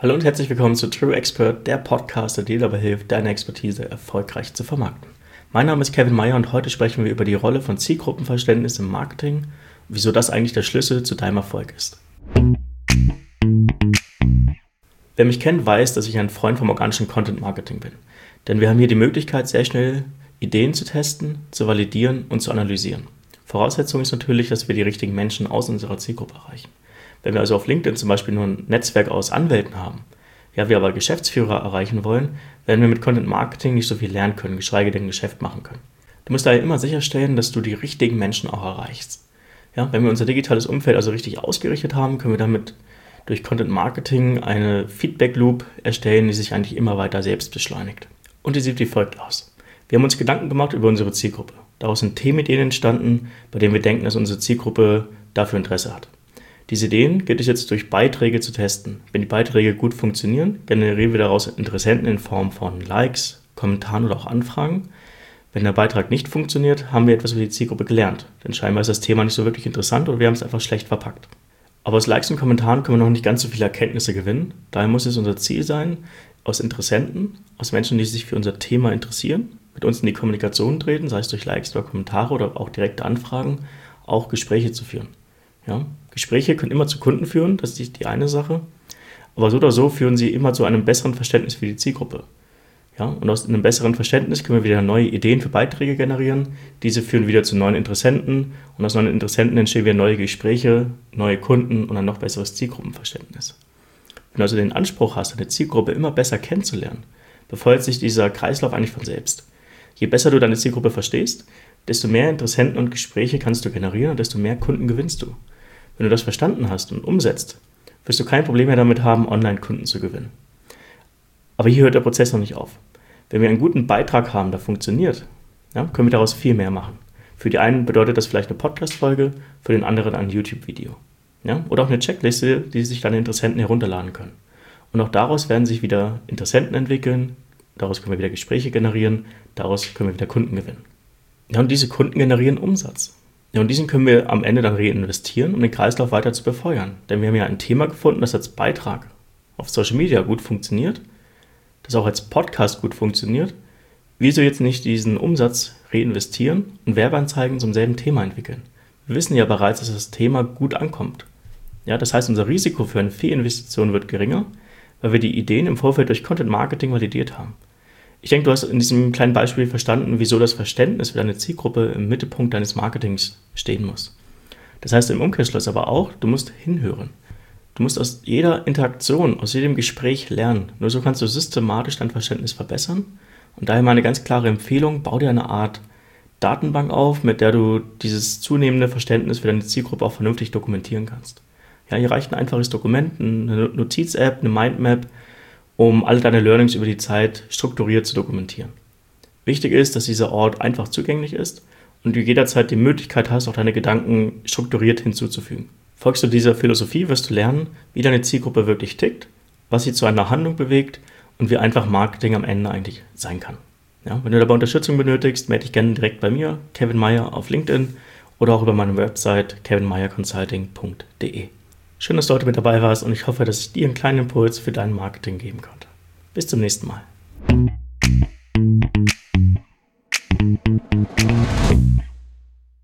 Hallo und herzlich willkommen zu True Expert, der Podcast, der dir dabei hilft, deine Expertise erfolgreich zu vermarkten. Mein Name ist Kevin Meyer und heute sprechen wir über die Rolle von Zielgruppenverständnis im Marketing und wieso das eigentlich der Schlüssel zu deinem Erfolg ist. Wer mich kennt, weiß, dass ich ein Freund vom organischen Content Marketing bin. Denn wir haben hier die Möglichkeit, sehr schnell Ideen zu testen, zu validieren und zu analysieren. Voraussetzung ist natürlich, dass wir die richtigen Menschen aus unserer Zielgruppe erreichen. Wenn wir also auf LinkedIn zum Beispiel nur ein Netzwerk aus Anwälten haben, wir aber Geschäftsführer erreichen wollen, werden wir mit Content Marketing nicht so viel lernen können, geschweige denn Geschäft machen können. Du musst daher immer sicherstellen, dass du die richtigen Menschen auch erreichst. Wenn wir unser digitales Umfeld also richtig ausgerichtet haben, können wir damit durch Content Marketing eine Feedback Loop erstellen, die sich eigentlich immer weiter selbst beschleunigt. Und die sieht wie folgt aus. Wir haben uns Gedanken gemacht über unsere Zielgruppe. Daraus sind Themenideen entstanden, bei denen wir denken, dass unsere Zielgruppe dafür Interesse hat. Diese Ideen gilt es jetzt durch Beiträge zu testen. Wenn die Beiträge gut funktionieren, generieren wir daraus Interessenten in Form von Likes, Kommentaren oder auch Anfragen. Wenn der Beitrag nicht funktioniert, haben wir etwas über die Zielgruppe gelernt. Denn scheinbar ist das Thema nicht so wirklich interessant oder wir haben es einfach schlecht verpackt. Aber aus Likes und Kommentaren können wir noch nicht ganz so viele Erkenntnisse gewinnen. Daher muss es unser Ziel sein, aus Interessenten, aus Menschen, die sich für unser Thema interessieren, mit uns in die Kommunikation treten, sei es durch Likes oder Kommentare oder auch direkte Anfragen, auch Gespräche zu führen. Gespräche können immer zu Kunden führen, das ist die eine Sache, aber so oder so führen sie immer zu einem besseren Verständnis für die Zielgruppe. Und aus einem besseren Verständnis können wir wieder neue Ideen für Beiträge generieren, diese führen wieder zu neuen Interessenten und aus neuen Interessenten entstehen wieder neue Gespräche, neue Kunden und ein noch besseres Zielgruppenverständnis. Wenn du also den Anspruch hast, deine Zielgruppe immer besser kennenzulernen, befeuert sich dieser Kreislauf eigentlich von selbst. Je besser du deine Zielgruppe verstehst, desto mehr Interessenten und Gespräche kannst du generieren und desto mehr Kunden gewinnst du. Wenn du das verstanden hast und umsetzt, wirst du kein Problem mehr damit haben, Online-Kunden zu gewinnen. Aber hier hört der Prozess noch nicht auf. Wenn wir einen guten Beitrag haben, der funktioniert, können wir daraus viel mehr machen. Für die einen bedeutet das vielleicht eine Podcast-Folge, für den anderen ein YouTube-Video. Oder auch eine Checkliste, die sich deine Interessenten herunterladen können. Und auch daraus werden sich wieder Interessenten entwickeln, daraus können wir wieder Gespräche generieren, daraus können wir wieder Kunden gewinnen. Und diese Kunden generieren Umsatz. Und diesen können wir am Ende dann reinvestieren, um den Kreislauf weiter zu befeuern. Denn wir haben ja ein Thema gefunden, das als Beitrag auf Social Media gut funktioniert, das auch als Podcast gut funktioniert. Wieso jetzt nicht diesen Umsatz reinvestieren und Werbeanzeigen zum selben Thema entwickeln? Wir wissen ja bereits, dass das Thema gut ankommt. Das heißt, unser Risiko für eine Fehlinvestition wird geringer, weil wir die Ideen im Vorfeld durch Content Marketing validiert haben. Ich denke, du hast in diesem kleinen Beispiel verstanden, wieso das Verständnis für deine Zielgruppe im Mittelpunkt deines Marketings stehen muss. Das heißt im Umkehrschluss aber auch, du musst hinhören. Du musst aus jeder Interaktion, aus jedem Gespräch lernen. Nur so kannst du systematisch dein Verständnis verbessern. Und daher meine ganz klare Empfehlung, bau dir eine Art Datenbank auf, mit der du dieses zunehmende Verständnis für deine Zielgruppe auch vernünftig dokumentieren kannst. Hier reicht ein einfaches Dokument, eine Notiz-App, eine Mindmap, um alle deine Learnings über die Zeit strukturiert zu dokumentieren. Wichtig ist, dass dieser Ort einfach zugänglich ist und du jederzeit die Möglichkeit hast, auch deine Gedanken strukturiert hinzuzufügen. Folgst du dieser Philosophie, wirst du lernen, wie deine Zielgruppe wirklich tickt, was sie zu einer Handlung bewegt und wie einfach Marketing am Ende eigentlich sein kann. Wenn du dabei Unterstützung benötigst, melde dich gerne direkt bei mir, Kevin Meyer auf LinkedIn oder auch über meine Website kevinmeyerconsulting.de. Schön, dass du heute mit dabei warst und ich hoffe, dass ich dir einen kleinen Impuls für dein Marketing geben konnte. Bis zum nächsten Mal.